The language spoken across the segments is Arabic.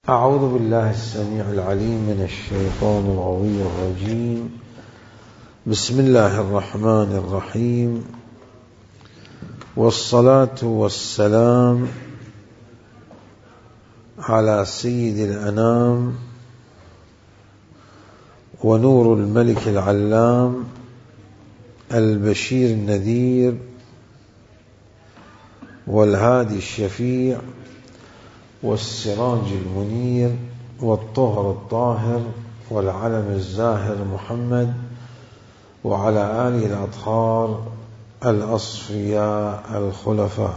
أعوذ بالله السميع العليم من الشيطان الغوي الرجيم. بسم الله الرحمن الرحيم، والصلاة والسلام على سيد الأنام ونور الملك العلام البشير النذير والهادي الشفيع والسراج المنير والطهر الطاهر والعلم الزاهر محمد وعلى آله الأطهار الأصفياء الخلفاء.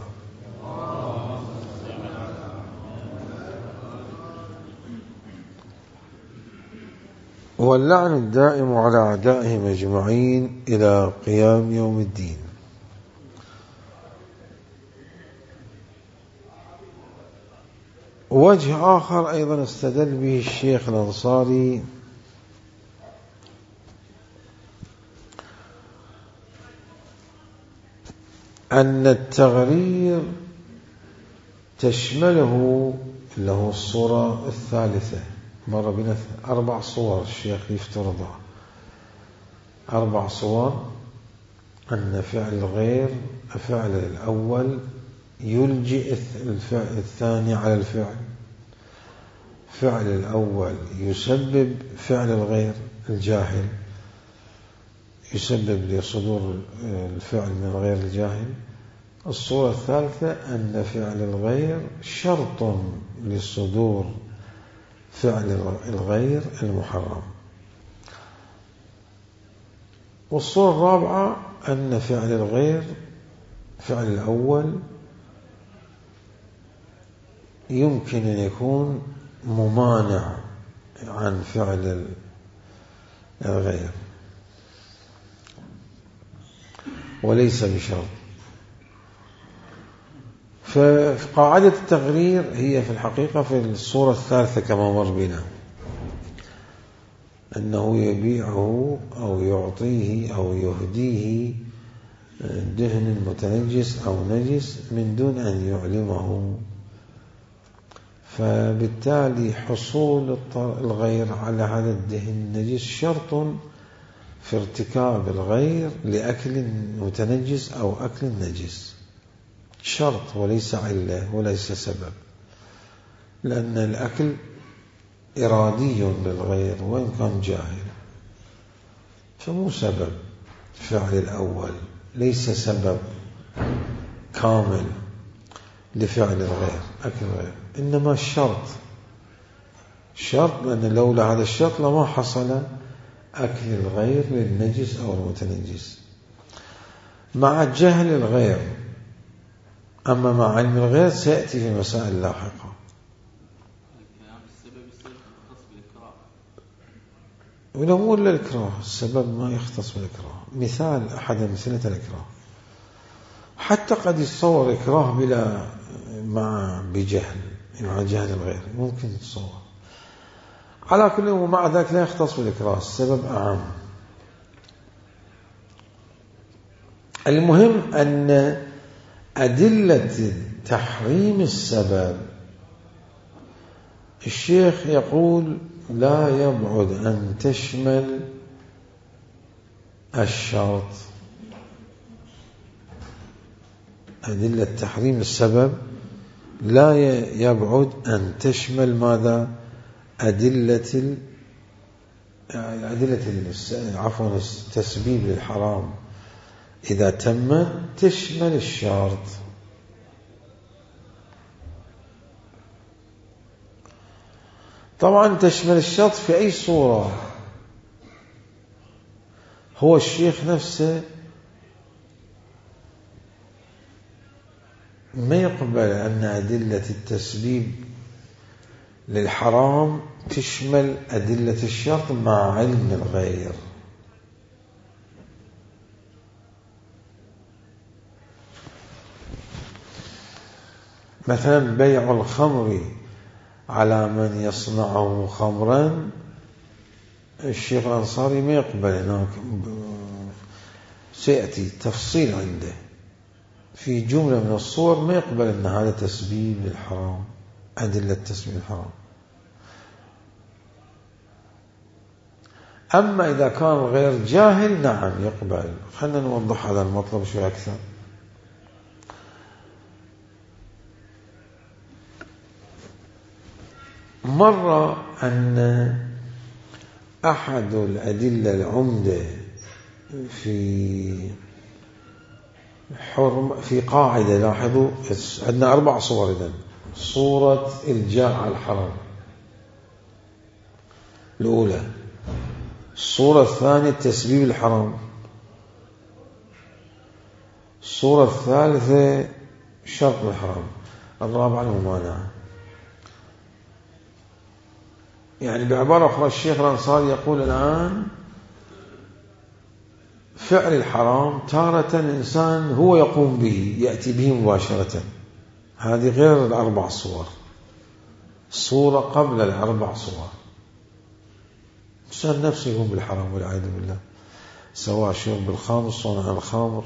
واللعن الدائم على أعدائهم أجمعين إلى قيام يوم الدين. وجه آخر أيضا استدل به الشيخ الأنصاري أن التغرير تشمله له الصورة الثالثة. مر بنا 4 صور الشيخ يفترضها، 4 صور: أن فعل الغير فعل الأول يلجئ الثاني على الفعل، فعل الأول يسبب فعل الغير الجاهل، يسبب لصدور الفعل من غير الجاهل. الصورة الثالثة أن فعل الغير شرط لصدور فعل الغير المحرم. والصورة الرابعة أن فعل الغير فعل الأول يمكن أن يكون ممانع عن فعل الغير وليس بشرط. فقاعدة التغرير هي في الحقيقة في الصورة الثالثة كما مر بنا، أنه يبيعه أو يعطيه أو يهديه دهن متنجس أو نجس من دون أن يعلمه. فبالتالي حصول الغير على هذا الدهن النجس شرط في ارتكاب الغير لأكل متنجس أو أكل نجس، شرط وليس علة وليس سبب، لأن الأكل إرادي للغير وإن كان جاهل، فمو سبب فعل الأول، ليس سبب كامل لفعل الغير أكل الغير، إنما شرط لأن لولا هذا الشرط لما حصل أكل الغير للنجس أو المتنجس مع جهل الغير. أما مع علم الغير سيأتي في مسائل لاحقة. ولو مو إلا الإكراه، السبب ما يختص بالإكراه. مثال أحد أمثلة الإكراه، حتى قد يتصور إكراه بجهل، مع جهل الغير ممكن يتصور. على كل ومع ذلك لا يختص بالإكراه، السبب أعم. المهم أن أدلة تحريم السبب الشيخ يقول لا يبعد أن تشمل الشرط. أدلة تحريم السبب لا يبعد أن تشمل ماذا؟ أدلة التسبيب للحرام إذا تم تشمل الشرط. طبعا تشمل الشرط في أي صورة. هو الشيخ نفسه ما يقبل أن أدلة التسبيب للحرام تشمل أدلة الشرط مع علم الغير. مثلا بيع الخمر على من يصنعه خمرا، الشيخ الأنصاري ما يقبل، هناك سيأتي تفصيل عنده في جملة من الصور ما يقبل أن هذا تسبيب للحرام، أدلة تسبيب الحرام. أما إذا كان غير جاهل نعم يقبل. خلنا نوضح هذا المطلب شوي أكثر. مرة أن أحد الأدلة العمدة في قاعدة، لاحظوا عندنا 4 صور إذن. صورة الجاء على الحرام الأولى، الصورة الثانية تسبيب الحرام، الصورة الثالثة شرط الحرام، الرابعة الممانعة. يعني بعبارة أخرى الشيخ الأنصاري يقول الآن فعل الحرام تارة الإنسان هو يقوم به، يأتي به مباشرة، هذه غير ال4 صور، صورة قبل ال4 صور. الإنسان نفسه يقوم بالحرام والعياذ بالله، سواء شرب الخمر، صنع الخمر،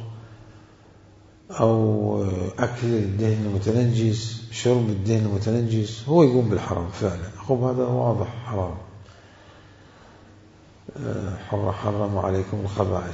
أو أكل الدهن المتنجس، شرب الدهن المتنجس، هو يقوم بالحرام فعلا. خب هذا واضح حرام. حرم عليكم الخبائث،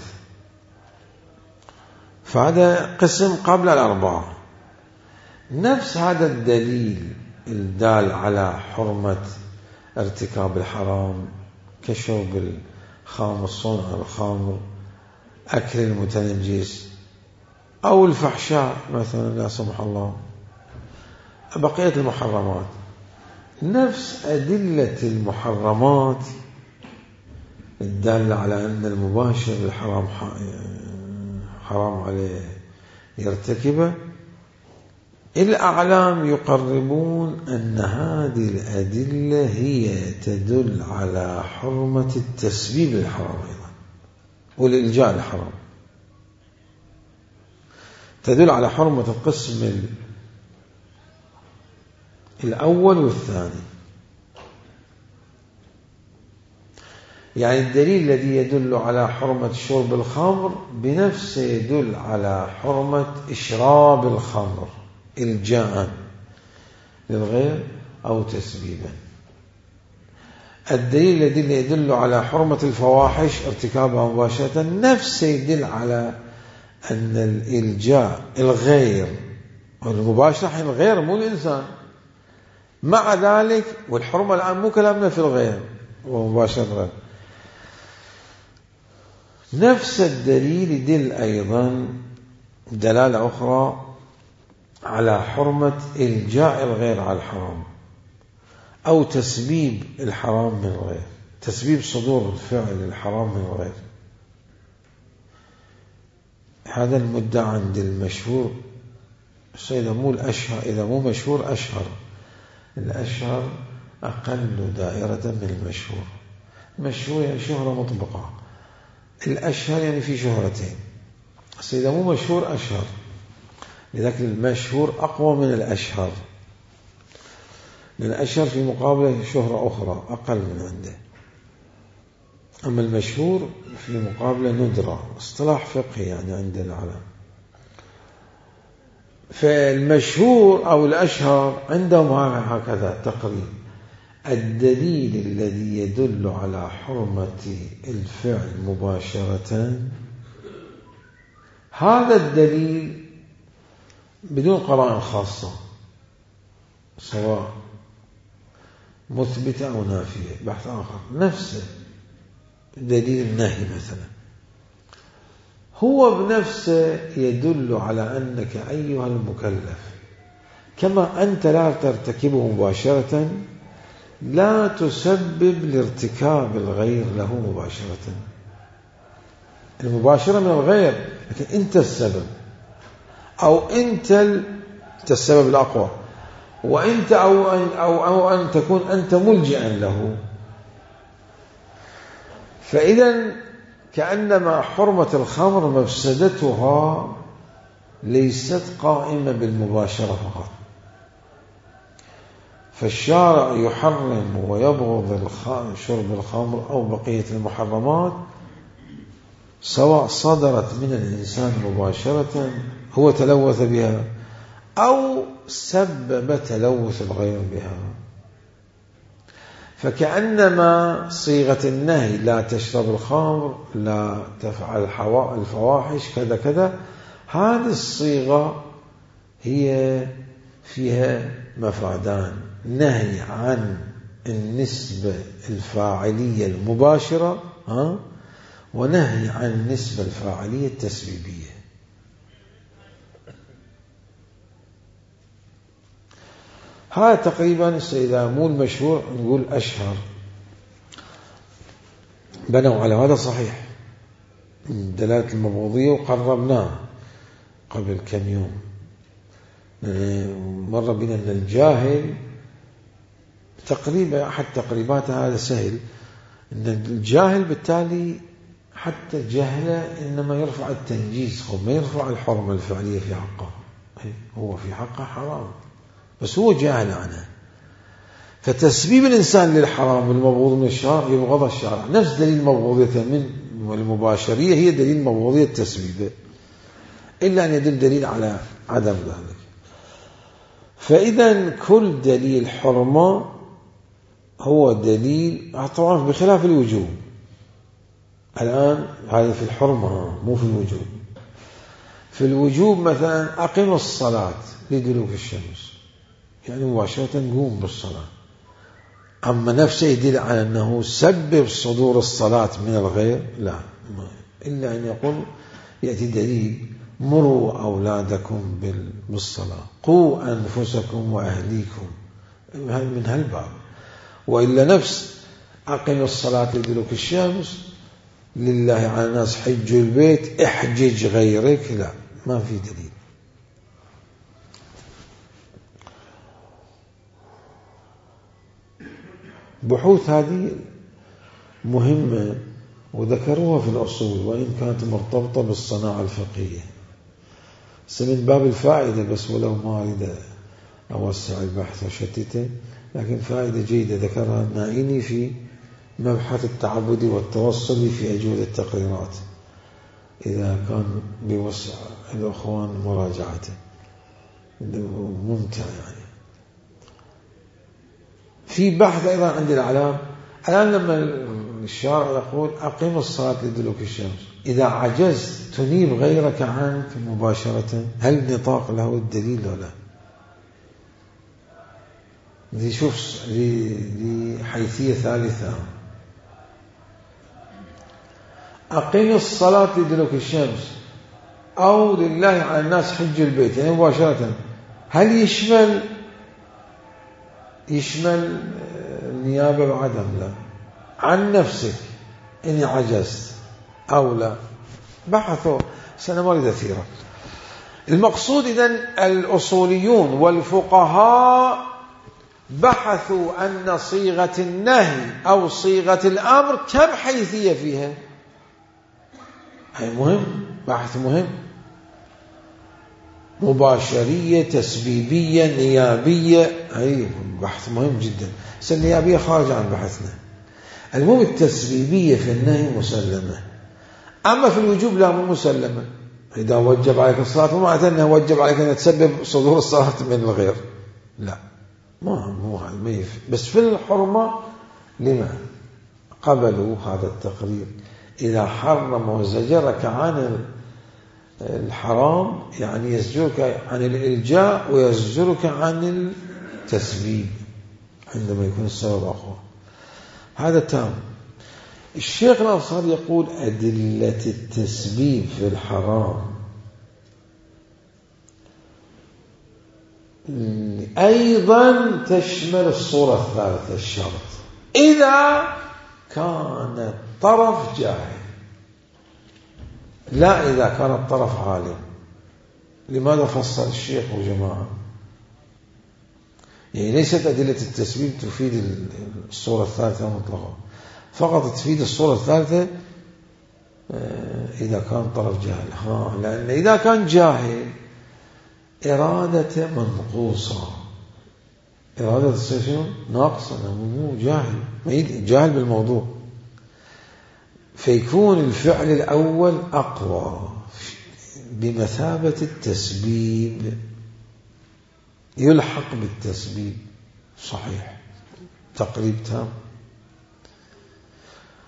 فهذا قسم قبل ال4. نفس هذا الدليل الدال على حرمة ارتكاب الحرام كشرب الخمر، صنع الخمر، أكل المتنجس، أو الفحشاء مثلا لا سمح الله، بقية المحرمات. نفس أدلة المحرمات الدالة على أن المباشر الحرام حرام عليه يرتكبه، الأعلام يقربون أن هذه الأدلة هي تدل على حرمة التسبيب للحرام أيضا والإلجاء للحرام، تدل على حرمة القسم الأول والثاني. يعني الدليل الذي يدل على حرمة شرب الخمر بنفسه يدل على حرمة إشراب الخمر إلجاء للغير أو تسبيبا. الدليل الذي يدل على حرمة الفواحش ارتكابها مباشرة نفسه يدل على أن الإلجاء الغير والمباشرة حين الغير مو الإنسان. مع ذلك والحرمة الآن مو كلامنا في الغير ومباشرة الغير، نفس الدليل يدل أيضا دلالة أخرى على حرمة إلجاء الغير على الحرام أو تسبيب الحرام من الغير، تسبيب صدور الفعل الحرام من الغير. هذا المدعى عند المشهور، إذا مو الأشهر، إذا مو مشهور أشهر، الأشهر أقل دائرة من المشهور. المشهور يعني شهرة مطبقة، الأشهر يعني في شهرتين، إذا مو مشهور أشهر، لذلك المشهور أقوى من الأشهر، لأن الأشهر في مقابله شهرة أخرى أقل من عنده، أما المشهور في مقابله ندرة، اصطلاح فقهي يعني عند العلماء. فالمشهور أو الأشهر عندهم هكذا تقريب. الدليل الذي يدل على حرمة الفعل مباشرة هذا الدليل بدون قرائن خاصة سواء مثبتة أو نافية، بحث آخر، نفسه دليل النهي مثلا هو بنفسه يدل على أنك أيها المكلف كما أنت لا ترتكبه مباشرة لا تسبب لارتكاب الغير له مباشرة. المباشرة من الغير، لكن أنت السبب، أو أنت السبب الأقوى، وأنت أو أن تكون أنت ملجئا له. فإذا كأنما حرمة الخمر مفسدتها ليست قائمة بالمباشرة فقط، فالشارع يحرم ويبغض شرب الخمر أو بقية المحرمات سواء صدرت من الإنسان مباشرة هو تلوث بها أو سبب تلوث الغير بها. فكأنما صيغة النهي لا تشرب الخمر، لا تفعل الفواحش، كذا كذا، هذه الصيغة هي فيها مفادان: نهي عن النسبة الفاعلية المباشرة، ونهي عن النسبة الفاعلية التسبيبية. هذا تقريبا إذا مو المشهور نقول أشهر، بنوا على هذا صحيح دلالة المبغوضية، وقربناه قبل كم يوم. مر بنا أن الجاهل تقريبا، أحد تقريبات هذا سهل، أن الجاهل بالتالي حتى جهله إنما يرفع التنجيز، ما يرفع الحرمة الفعلية في حقه، هو في حقه حرام بس هو جاهل عنه. فتسبيب الإنسان للحرام والمبغوض من الشرع يبغض الشرع، نفس دليل مبغوضية من والمباشرية هي دليل مبغوضية التسبيب، إلا أن يدل دليل على عدم ذلك. فإذا كل دليل حرمة هو دليل، طبعا بخلاف الوجوب. الآن هذا في الحرمة مو في الوجوب. في الوجوب مثلا أقم الصلاة لدلوك الشمس، يعني مباشرة قوم بالصلاة. أما نفسه يدل على أنه سبب صدور الصلاة من الغير، لا، إلا أن يقول يأتي دليل: مروا أولادكم بالصلاة، قوا أنفسكم وأهليكم، من هالباب. وإلا نفس أقم الصلاة لدلوك الشمس، لله على الناس حج البيت احجج غيرك، لا، ما في دليل. بحوث هذه مهمة وذكروها في الأصول، وإن كانت مرتبطة بالصناعة الفقهية، من باب الفائدة بس، ولو ما أريد أوسع البحث وشتته، لكن فائدة جيدة ذكرها النائني في مبحث التعبد والتوصل في أجودة التقريرات، إذا كان بوسع الأخوان مراجعته، ممتع يعني. في بحث أيضا عند العلام. الآن لما الشارع يقول أقيم الصلاة لدلوك الشمس، إذا عجزت تنيب غيرك عنك مباشرة، هل نطاق له الدليل ولا؟ دي شوف دي حيثية ثالثة. أقيم الصلاة لدلوك الشمس أو لله على الناس حج البيت، يعني مباشرة، هل يشمل النيابة بعدم؟ لا، عن نفسك إن عجزت أو لا. بحثوا سنة مريدة ثيرة. المقصود إذن الأصوليون والفقهاء بحثوا أن صيغة النهي أو صيغة الأمر كم حيثية فيها. هي مهم، بحث مهم، مباشرية، تسبيبية، نيابية، هي بحث مهم جدا. النيابية خارج عن بحثنا. المهم التسبيبية في النهي مسلمة، أما في الوجوب لا، مو مسلمة. إذا وجب عليك الصلاة وما معناته أنه وجب عليك أن تسبب صدور الصلاة من الغير، لا، مو هذا. بس في الحرمة لما قبلوا هذا التقرير؟ إذا حرم وزجرك عن الحرام يعني يزجرك عن الإلجاء ويزجرك عن التسبيب عندما يكون السبب أقوى. هذا تام. الشيخ الأنصاري يقول أدلة التسبيب في الحرام أيضا تشمل الصورة الثالثة، الشرط، إذا كان الطرف جاهل، لا إذا كان الطرف عالم. لماذا فصل الشيخ وجماعة؟ يعني ليست أدلة التسبيب تفيد الصورة الثالثة مطلقة، فقط تفيد الصورة الثالثة إذا كان طرف جاهل. لأن إذا كان جاهل إرادة منقوصة، إرادة السيشن ناقصة، مو جاهل، جاهل بالموضوع، فيكون الفعل الأول أقوى بمثابة التسبيب، يلحق بالتسبيب. صحيح، تقريب تام.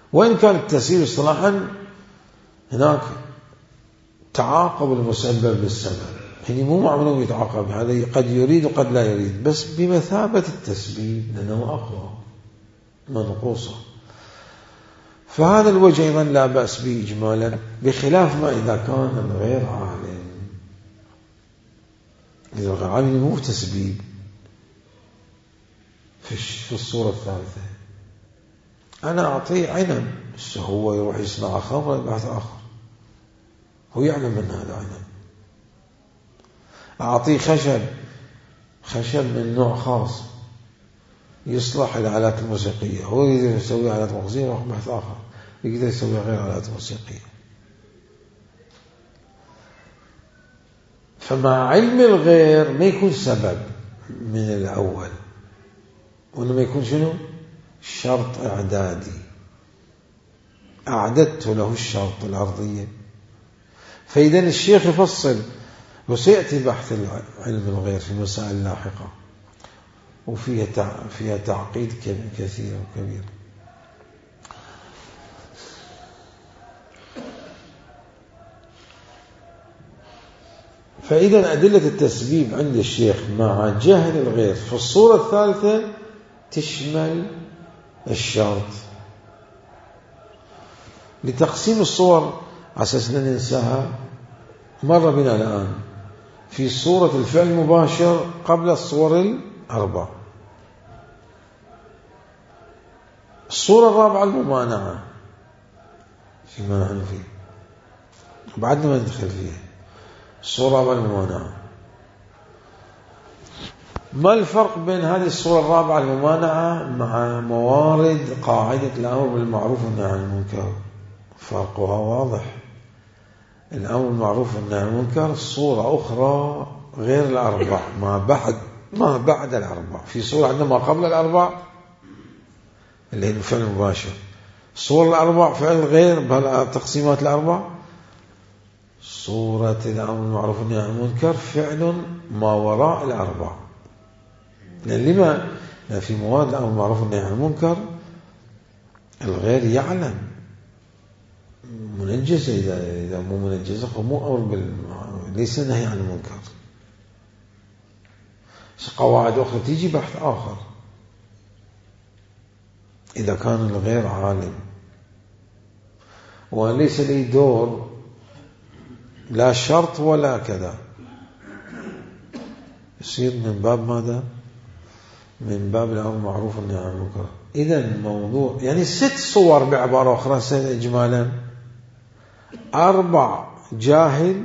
وإن كان التسبيب اصطلاحا هناك تعاقب المسبب بالسبب، يعني مو معنى يتعاقب، هذا قد يريد وقد لا يريد، بس بمثابة التسبيب لأنه أقوى منقوصة. فهذا الوجه أيضا لا بأس به إجمالا، بخلاف ما إذا كان الغير عالم. إذا الغير عالم مو تسبيب في الصورة الثالثة، أنا أعطيه عنب هو يروح يصنع خمر يبحث آخر، هو يعلم من هذا عنب. أعطيه خشب من نوع خاص يصلح الآلات الموسيقية، هو يقدر يسوي آلات موسيقية يروح بحث آخر يقدر يسوي غير آلات موسيقية. فمع علم الغير ما يكون سبب من الأول، وإنما يكون شنو؟ شرط إعدادي، أعددت له الشرط الأرضية. فإذا الشيخ يفصل، وسيأتي بحث علم الغير في مسائل لاحقة وفيها تعقيد كثير وكبير. فإذا أدلة التسبيب عند الشيخ مع جهل الغير في الصورة الثالثة تشمل الشرط. لتقسيم الصور أساسنا ننساها، مر بنا الآن في صورة الفعل المباشر قبل الصور الأربع. الصورة الرابعة الممانعة فيما نحن فيه، بعدنا ما ندخل فيها. الصورة الرابعة الممانعة، ما الفرق بين هذه الصورة الرابعة الممانعة مع موارد قاعدة الأمر بالمعروف والنهي عن المنكر؟ فرقها واضح. الأمر بالمعروف والنهي عن المنكر صورة أخرى غير الأربع، ما بعد الأربع. في صورة عندنا ما قبل الأربع اللي هي الفعل المباشر، صورة الأربع فعل غير بهالتقسيمات الأربع. صورة الأمر بالمعروف والنهي عن المنكر فعل ما وراء الأربع. لأن في مواد الأمر بالمعروف والنهي عن المنكر الغير يعلم منجزة، إذا مو منجزة فمو أمر ليس نهي عن المنكر. قواعد أخرى تيجي بحث آخر إذا كان الغير عالم وليس لي دور لا شرط ولا كذا، يصير من باب ماذا؟ من باب الأمر بالمعروف والنهي عن المنكر. إذا الموضوع يعني 6 صور بعبارة أخرى إجمالا: 4 جاهل،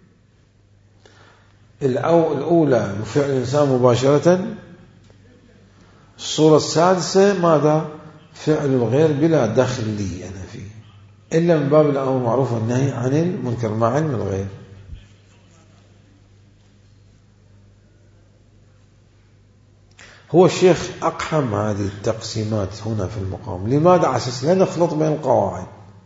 الأولى بفعل الإنسان مباشرة، الصورة السادسة ماذا؟ فعل الغير بلا دخل لي أنا فيه، إلا من باب الأمر بالمعروف والنهي عن المنكر مع علم الغير. هو الشيخ أقحم هذه التقسيمات هنا في المقام. لماذا؟ على أساس لا نخلط بين القواعد،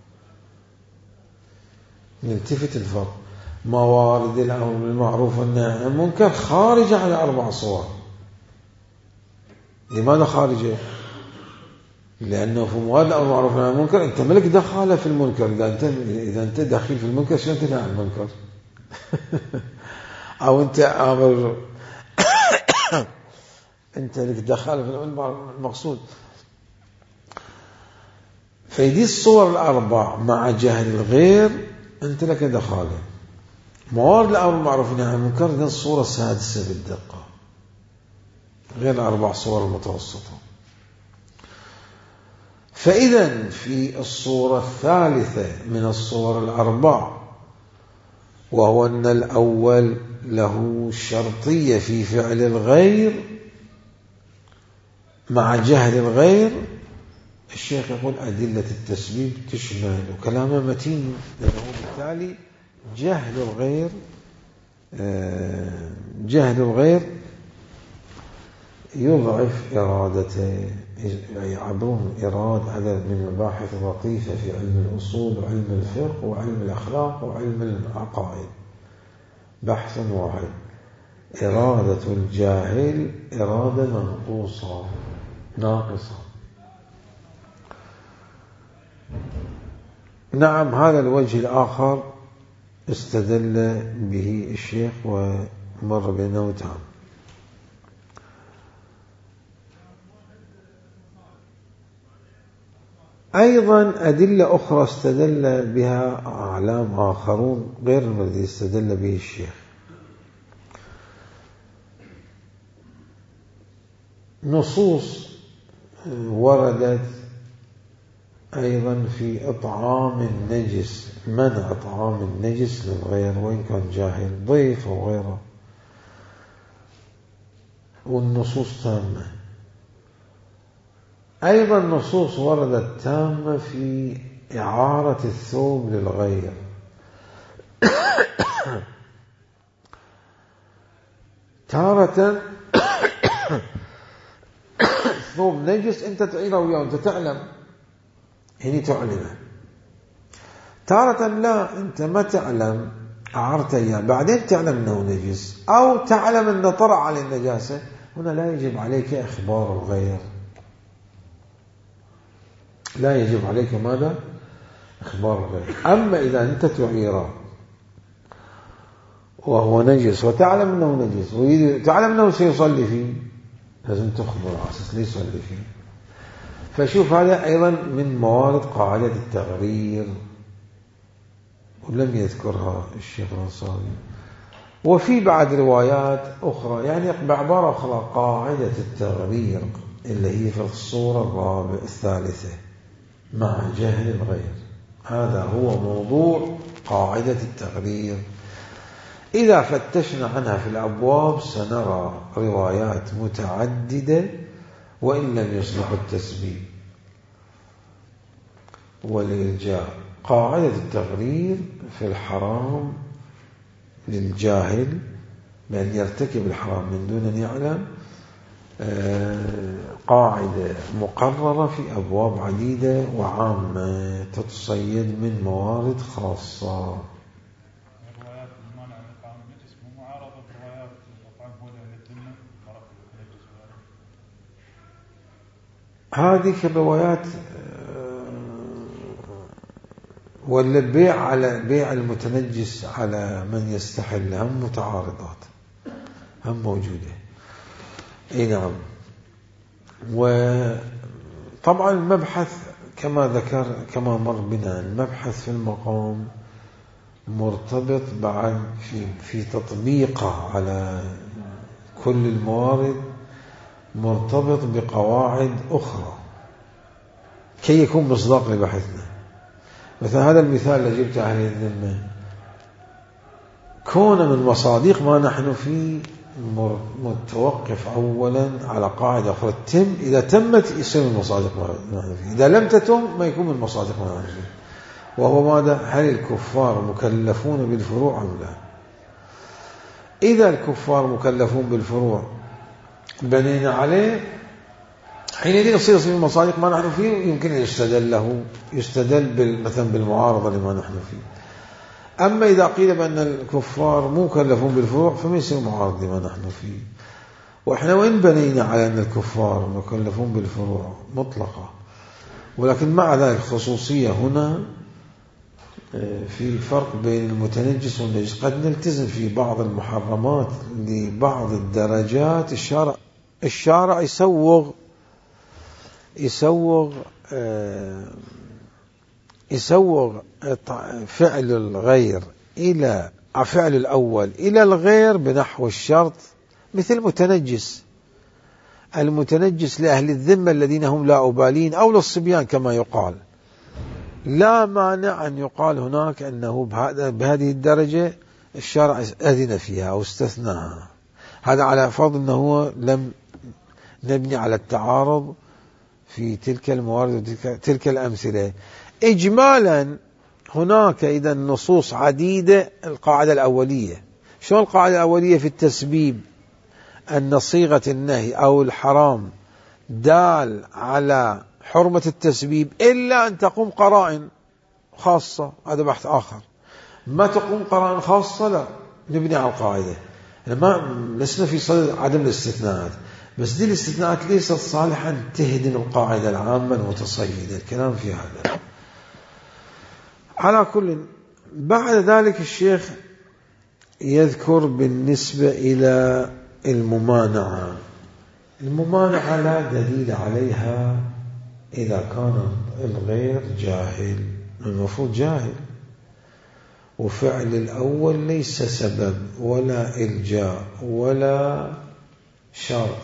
نلتفت الفرق. موارد الأمر بالمعروف والنهي عن المنكر خارجة على 4 صور. لماذا خارجة؟ لأنه في موارد الأمر بالمعروف والنهي عن المنكر أنت ملك دخالة في المنكر. إذا أنت دخيل في المنكر شلون تنهى عن المنكر؟ أو أنت أمر أنت لك دخالة في المقصود. فيدي الصور الأربع مع جهل الغير أنت لك دخالة. موارد الأمر بالمعروف والنهي عن المنكر إذن الصورة السادسة بالدقة غير 4 صور المتوسطة. فإذا في الصورة الثالثة من الصور الأربع، وهو أن الأول له شرطية في فعل الغير مع جهل الغير، الشيخ يقول أدلة التسبيب تشمل، وكلامه متين، لأنه بالتالي جهل الغير يضعف إرادته. يعبرون إرادة هذا من مباحث لطيفة في علم الأصول وعلم الفقه وعلم الأخلاق وعلم العقائد، بحث واحد. إرادة الجاهل إرادة ناقصة. نعم، هذا الوجه الآخر استدل به الشيخ ومر بأنه تام. أيضا أدلة أخرى استدل بها أعلام آخرون غير الذي استدل به الشيخ. نصوص وردت أيضا في إطعام النجس، منع إطعام النجس للغير وإن كان جاهل، ضيف أو غيره، والنصوص تامة. أيضا نصوص وردت تامة في إعارة الثوب للغير. تارة ثوب نجس أنت تعيره وياه أنت تعلم، يعني تعلمه. تارة لا، أنت ما تعلم، أعرت إياه بعدين تعلم أنه نجس، أو تعلم أنه طرأ على النجاسة، هنا لا يجب عليك إخبار الغير، لا يجب عليك ماذا؟ إخبار الغير. أما إذا أنت تعيره وهو نجس وتعلم أنه نجس وتعلم أنه سيصلي فيه، لازم تخبر على أساس ليصلي فيه. فشوف هذا أيضا من موارد قاعدة التغرير، ولم يذكرها الشيخ الأنصاري. وفي بعد روايات أخرى، يعني بعبارة أخرى، قاعدة التغرير اللي هي في الصورة الثالثة مع جهل الغير، هذا هو موضوع قاعدة التغرير. إذا فتشنا عنها في الأبواب سنرى روايات متعددة وإن لم يصلح التسبيب والإلجاء. قاعدة التغرير في الحرام للجاهل بأن يرتكب الحرام من دون أن يعلم، قاعدة مقررة في أبواب عديدة وعامة تتصيد من موارد خاصة. هذه الروايات ولا البيع على بيع المتنجس على من يستحل هم متعارضات، هم موجودة. اي نعم. وطبعا المبحث كما ذكر كما مر بنا، المبحث في المقام مرتبط بعد في تطبيقه على كل الموارد، مرتبط بقواعد أخرى كي يكون مصداق لبحثنا. مثلا هذا المثال اللي جبت أهل الذمة، كون من مصادق ما نحن فيه متوقف أولا على قاعدة أخرى، إذا تمت يصير من مصادق ما نحن فيه، إذا لم تتم ما يكون من مصادق ما نحن فيه. وهو ماذا؟ هل الكفار مكلفون بالفروع أم لا؟ إذا الكفار مكلفون بالفروع بنينا عليه، حينئذ يصير من مصادق ما نحن فيه، يمكن أن يستدل مثلا بالمعارضة لما نحن فيه. أما إذا قيل بأن الكفار مكلفون بالفروع فما يصير معارض لما نحن فيه. وإحنا وإن بنينا على أن الكفار مكلفون بالفروع مطلقة، ولكن مع ذلك خصوصية هنا في فرق بين المتنجس والنجس. قد نلتزم في بعض المحرمات لبعض الدرجات، الشارع يسوغ فعل الغير إلى فعل الأول إلى الغير بنحو الشرط، مثل المتنجس لأهل الذمة الذين هم لا أبالين، أو للصبيان كما يقال. لا مانع أن يقال هناك أنه بهذه الدرجة الشارع أذن فيها أو استثناها، هذا على فرض أنه لم نبني على التعارض في تلك الموارد وتلك الأمثلة. إجمالا هناك إذا نصوص عديدة. القاعدة الأولية، شو القاعدة الأولية في التسبيب؟ أن صيغة النهي أو الحرام دال على حرمة التسبيب إلا أن تقوم قرائن خاصة، هذا بحث آخر. ما تقوم قرائن خاصة لا نبني على القاعدة. لسنا في صدد عدم الاستثناءات، بس دي الاستثناءات ليست صالحا تهدم القاعدة العامة المتصيدة، الكلام في هذا. على كل. بعد ذلك الشيخ يذكر بالنسبة إلى الممانعة. الممانعة لا دليل عليها إذا كان الغير جاهل، المفروض جاهل، وفعل الأول ليس سبب ولا إلجاء ولا شرط،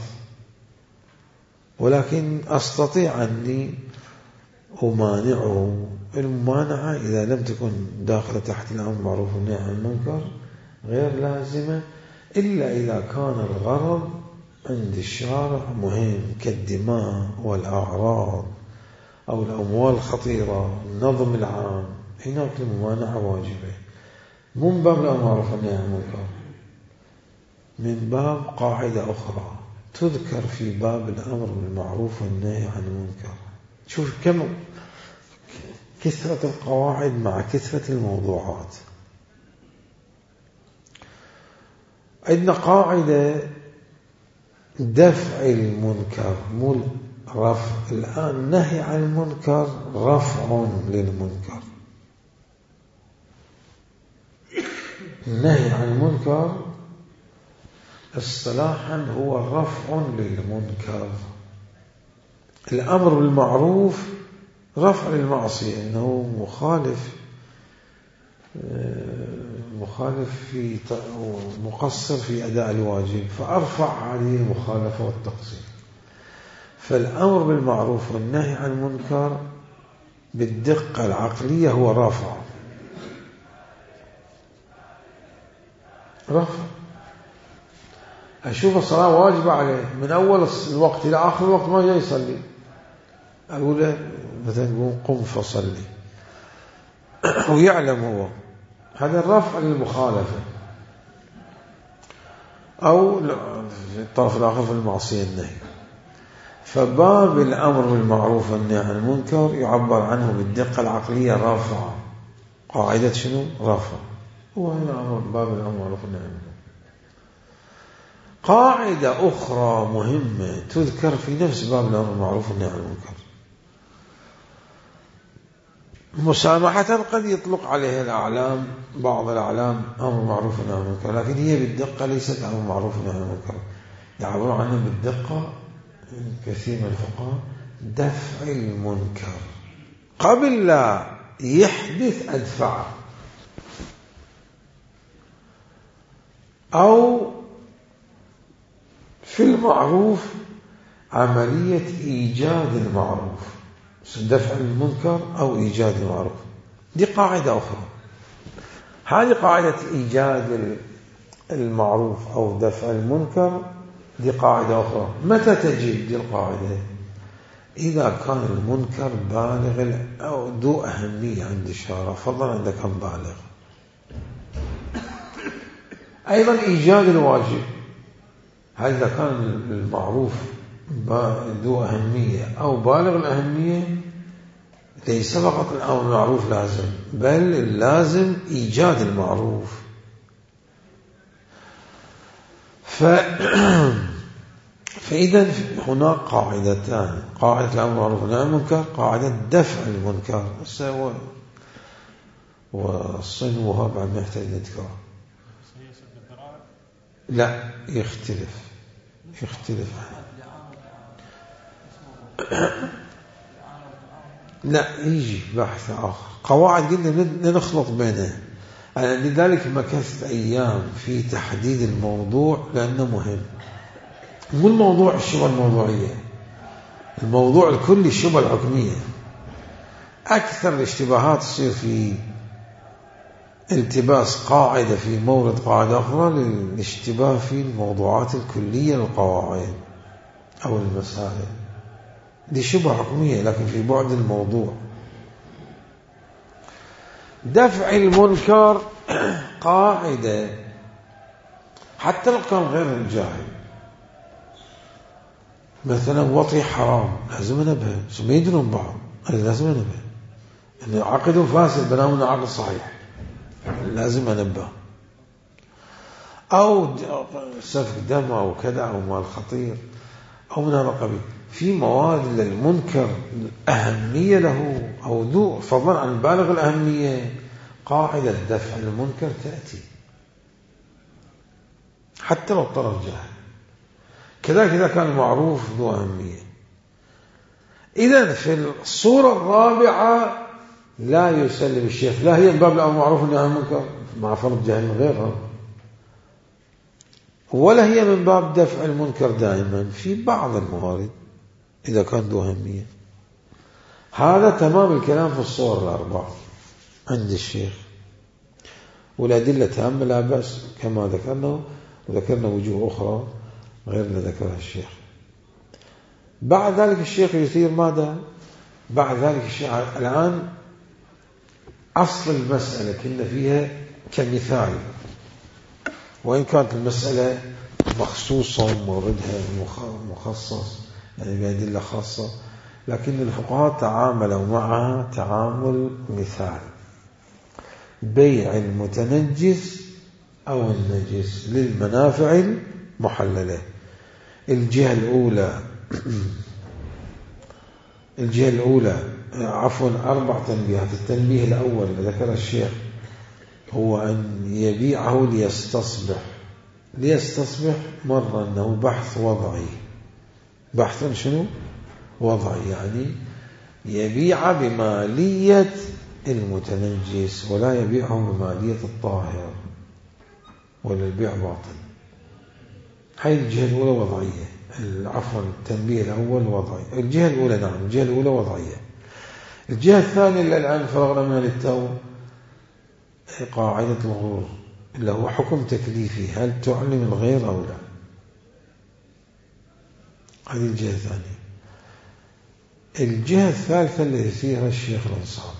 ولكن أستطيع أني أمانعه. الممانعة إذا لم تكن داخلة تحت الأمر بالمعروف والنهي عن المنكر غير لازمة إلا إذا كان الغرض عند الشارع مهم كالدماء والأعراض أو الأموال الخطيرة، النظم العام، هناك الممانعة واجبة. من باب الأمر بالمعروف والنهي عن المنكر، من باب قاعدة أخرى تذكر في باب الأمر بالمعروف والنهي عن المنكر. شوف كم كثرة القواعد مع كثرة الموضوعات. عندنا قاعدة دفع المنكر مو رفع. الآن النهي عن المنكر رفع للمنكر. النهي عن المنكر اصطلاحا هو رفع للمنكر. الأمر بالمعروف رفع للمعصية، إنه مخالف في مقصر في أداء الواجب، فأرفع هذه المخالفة والتقصير. فالأمر بالمعروف والنهي عن المنكر بالدقة العقلية هو رفع. أشوف الصلاة واجبة عليه من أول الوقت إلى آخر الوقت ما جاي يصلي، أقول له مثلا قم فصلي، ويعلم هو هذا الرفع للمخالفة، أو في الطرف الآخر في المعصية النهي. فباب الأمر بالمعروف والنهي عن المنكر يعبر عنه بالدقة العقلية رفع. قاعدة شنو؟ رفع. هو هنا باب الأمر بالمعروف والنهي عن المنكر. قاعدة أخرى مهمة تذكر في نفس باب الأمر بالمعروف والنهي عن المنكر، مسامحة قد يطلق عليها الأعلام، بعض الأعلام أمر معروف والنهي عن المنكر، لكن هي بالدقة ليست أمر معروف والنهي عن المنكر، يعبرون عنها بالدقة كثير من الفقهاء دفع المنكر. قبل لا يحدث أدفعه، أو في المعروف عملية إيجاد المعروف، دفع المنكر أو إيجاد المعروف. دي قاعدة أخرى. هذه قاعدة إيجاد المعروف أو دفع المنكر دي قاعدة أخرى. متى تجب دي القاعدة؟ إذا كان المنكر بالغ أو ذو أهمية عند الشارع، فضلا عند كم بالغ. أيضا إيجاد الواجب، هل إذا كان المعروف ذو أهمية أو بالغ الأهمية، ليس فقط الأمر بالمعروف لازم، بل اللازم إيجاد المعروف. فإذا هناك قاعدتان: قاعدة الأمر بالمعروف والنهي عن المنكر، قاعدة دفع المنكر. وصنوها بعد ما يحتاج نذكر. لا، يختلف لا، يجي بحث آخر. قواعد قلنا نخلط بينها، لذلك مكثت أيام في تحديد الموضوع لأنه مهم. مو الموضوع الشبهة الموضوعية، الموضوع الكلي الشبهة الحكمية. أكثر الاشتباهات تصير في التباس قاعدة في مورد قاعدة أخرى، للاشتباه في الموضوعات الكلية للقواعد أو المسائل. دي شبهة حكمية لكن في بعد الموضوع. دفع المنكر قاعدة حتى لو كان غير الجاهل. مثلا وطي حرام، لازم ننبه، ما يدرون بعض، لازم ننبه. إن عقد فاسد بناؤنا عقد صحيح، لازم أنبه. أو سفك دم أو كذا أو مال خطير أو من هذا القبيل. في مواد للمنكر أهمية له أو ذو فضلا عن بالغ الأهمية، قاعدة دفع المنكر تأتي حتى لو طرف جاهل. كذلك إذا كان معروف ذو أهمية. إذن في الصورة الرابعة لا يسلم الشيخ، لا هي من باب الأمر معروف أنها منكر مع فرض جهل غيرها، ولا هي من باب دفع المنكر دائما في بعض الموارد إذا كان ذو أهمية. هذا تمام الكلام في الصور الأربعة عند الشيخ، والأدلة تامة لا بأس كما ذكرنا، وذكرنا وجوه أخرى غير اللي ذكرها الشيخ. بعد ذلك الشيخ يثير ماذا؟ بعد ذلك الشيخ الآن أصل المسألة كنا فيها كمثال، وإن كانت المسألة مخصوصة وموردها مخصص يعني بأدلة خاصة، لكن الفقهاء تعاملوا معها تعامل مثال: بيع المتنجس أو النجس للمنافع المحللة. الجهة الأولى عفوا 4 تنبيهات. التنبيه الأول اللي ذكر الشيخ هو أن يبيعه ليستصبح مرة أنه بحث وضعي. بحث شنو؟ وضعي، يعني يبيع بمالية المتنجس ولا يبيعه بمالية الطاهر، ولا البيع باطل. هاي الجهة الأولى وضعية. عفوا التنبيه الأول وضعي. الجهة الأولى نعم، الجهة الأولى وضعية. الجهة الثانية اللي الآن فرغنا منها للتو قاعدة الغرور اللي هو حكم تكليفي، هل تعلم الغير أو لا. هذه الجهة الثانية. الجهة الثالثة التي يثيرها الشيخ الأنصاري،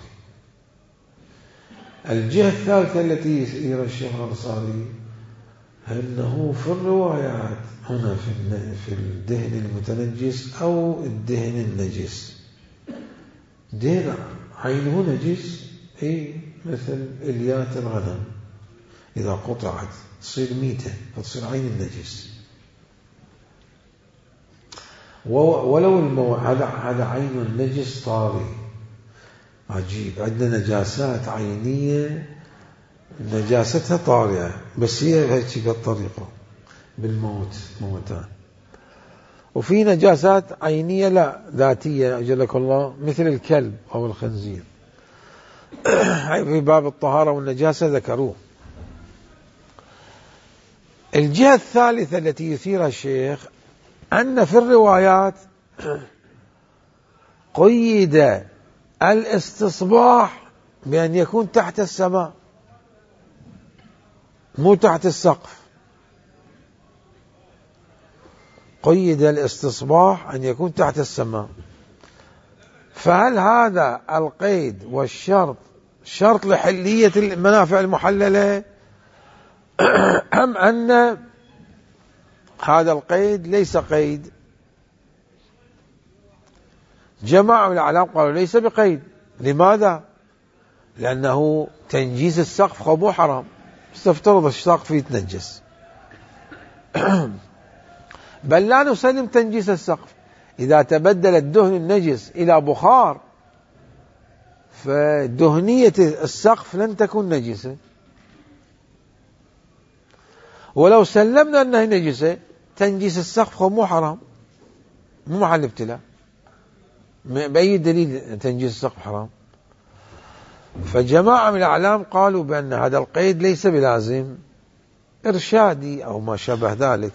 الجهة الثالثة التي يثيرها الشيخ الأنصاري أنه في الروايات هنا في الدهن المتنجس أو الدهن النجس، دهن عينه نجس مثل إليات الغنم إذا قطعت تصير ميتة فتصير عين النجس، ولو هذا عين النجس طاري. عجيب، عندنا نجاسات عينية نجاستها طارئة بس هي هيك بالطريقة بالموت موتان، وفي نجاسات عينية لا ذاتية أجلك الله مثل الكلب أو الخنزير. في باب الطهارة والنجاسة ذكروه. الجهة الثالثة التي يثيرها الشيخ أن في الروايات قيد الاستصباح بأن يكون تحت السماء مو تحت السقف. قيد الاستصباح أن يكون تحت السماء. فهل هذا القيد والشرط شرط لحلية المنافع المحللة أم أن هذا القيد ليس قيد؟ جماعة من العلماء قالوا ليس بقيد. لماذا؟ لأنه تنجيس السقف مو حرام، استفترض السقف يتنجس. بل لا نسلم تنجيس السقف إذا تبدل الدهن النجس إلى بخار، فدهنية السقف لن تكون نجسة. ولو سلمنا أنها نجسة تنجيس السقف مو حرام، مو محل ابتلاء. بأي دليل تنجيس السقف حرام؟ فجماعة من الأعلام قالوا بأن هذا القيد ليس بلازم، إرشادي أو ما شابه ذلك،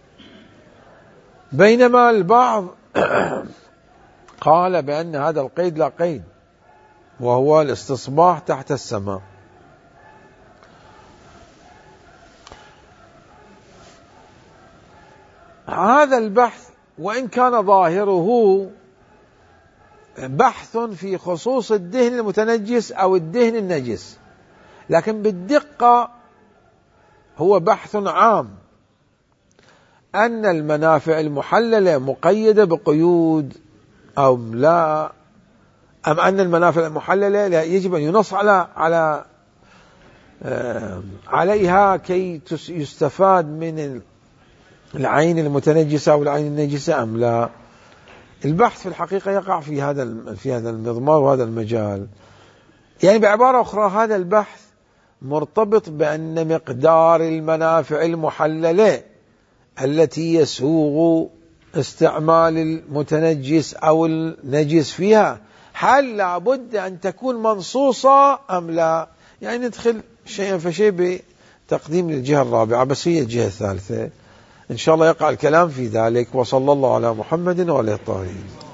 بينما البعض قال بأن هذا القيد لا قيد وهو الاستصباح تحت السماء. هذا البحث وإن كان ظاهره بحث في خصوص الدهن المتنجس أو الدهن النجس، لكن بالدقة هو بحث عام أن المنافع المحللة مقيدة بقيود أو لا، أم أن المنافع المحللة لا يجب أن ينص عليها كي يستفاد من العين المتنجسة أو العين النجسة أم لا. البحث في الحقيقة يقع في هذا المضمار وهذا المجال. يعني بعبارة أخرى هذا البحث مرتبط بأن مقدار المنافع المحللة التي يسوغ استعمال المتنجس أو النجس فيها هل لابد أن تكون منصوصة أم لا؟ يعني ندخل شيئا فشيء بتقديم للجهة الرابعة، بس هي الجهة الثالثة إن شاء الله يقع الكلام في ذلك. وصلى الله على محمد وعلى آله الطاهرين.